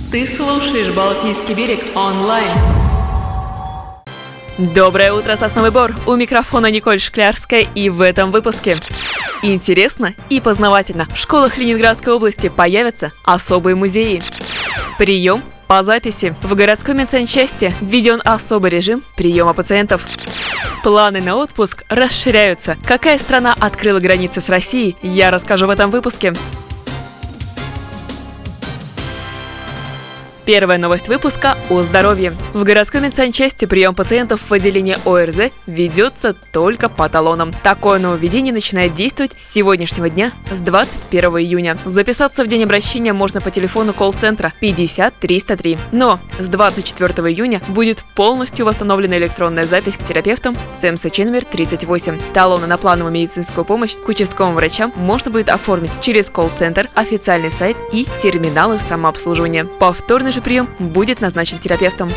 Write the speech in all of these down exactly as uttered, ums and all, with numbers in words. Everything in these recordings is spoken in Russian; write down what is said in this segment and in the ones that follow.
Ты слушаешь «Балтийский берег» онлайн. Доброе утро, Сосновый Бор! У микрофона Николь Шклярская, и в этом выпуске интересно и познавательно. В школах Ленинградской области появятся особые музеи. Прием по записи. В городской медсанчасти введен особый режим приема пациентов. Планы на отпуск расширяются. Какая страна открыла границы с Россией, я расскажу в этом выпуске. Первая новость выпуска о здоровье. В городской медсанчасти прием пациентов в отделении О Р З ведется только по талонам. Такое нововведение начинает действовать с сегодняшнего дня, с двадцать первого июня. Записаться в день обращения можно по телефону колл-центра пятьдесят триста три. Но с двадцать четвёртого июня будет полностью восстановлена электронная запись к терапевтам Ц М С Ч номер тридцать восемь. Талоны на плановую медицинскую помощь к участковым врачам можно будет оформить через колл-центр, официальный сайт и терминалы самообслуживания. Повторный же прием будет назначен терапевтом.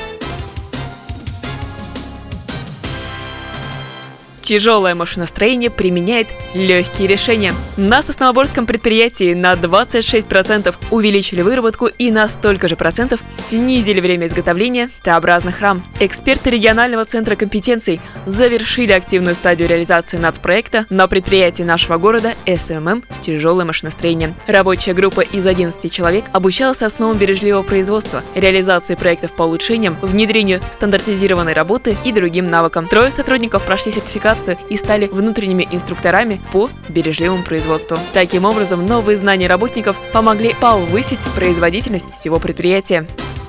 Тяжелое машиностроение применяет легкие решения. На Сосновоборском предприятии на двадцать шесть процентов увеличили выработку и на столько же процентов снизили время изготовления Т-образных рам. Эксперты регионального центра компетенций завершили активную стадию реализации нацпроекта на предприятии нашего города С М М «Тяжелое машиностроение». Рабочая группа из одиннадцати человек обучалась основам бережливого производства, реализации проектов по улучшениям, внедрению стандартизированной работы и другим навыкам. Трое сотрудников прошли сертификацию и стали внутренними инструкторами по бережливому производству. Таким образом, новые знания работников помогли повысить производительность всего предприятия.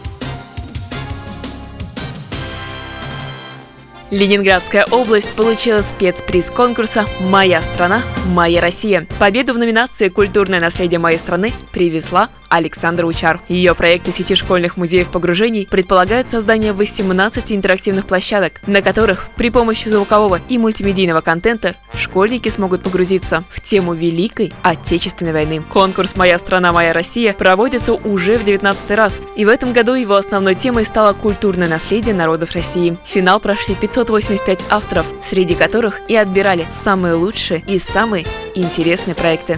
Ленинградская область получила спецприз конкурса «Моя страна, моя Россия». Победу в номинации «Культурное наследие моей страны» привезла Александра Учар. Ее проекты сети школьных музеев погружений предполагают создание восемнадцати интерактивных площадок, на которых при помощи звукового и мультимедийного контента школьники смогут погрузиться в тему Великой Отечественной войны. Конкурс «Моя страна, моя Россия» проводится уже в девятнадцатый раз, и в этом году его основной темой стало культурное наследие народов России. В финал прошли пятьсот восемьдесят пять авторов, среди которых и отбирали самые лучшие и самые интересные проекты.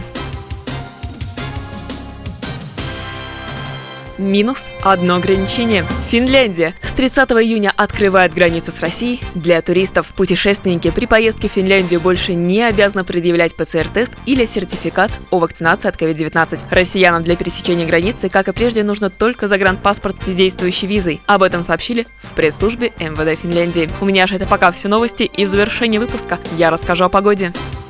Минус одно ограничение. Финляндия с тридцатого июня открывает границу с Россией для туристов. Путешественники при поездке в Финляндию больше не обязаны предъявлять П Ц Р тест или сертификат о вакцинации от ковид девятнадцать. Россиянам для пересечения границы, как и прежде, нужно только загранпаспорт с действующей визой. Об этом сообщили в пресс-службе Эм Вэ Дэ Финляндии. У меня же это пока все новости, и в завершении выпуска я расскажу о погоде.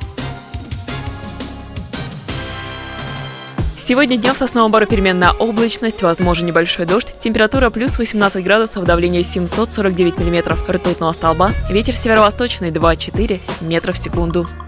Сегодня днем в Сосновом Бору переменная облачность, возможен небольшой дождь, температура плюс восемнадцать градусов, давление семьсот сорок девять миллиметров ртутного столба, ветер северо-восточный два-четыре метра в секунду.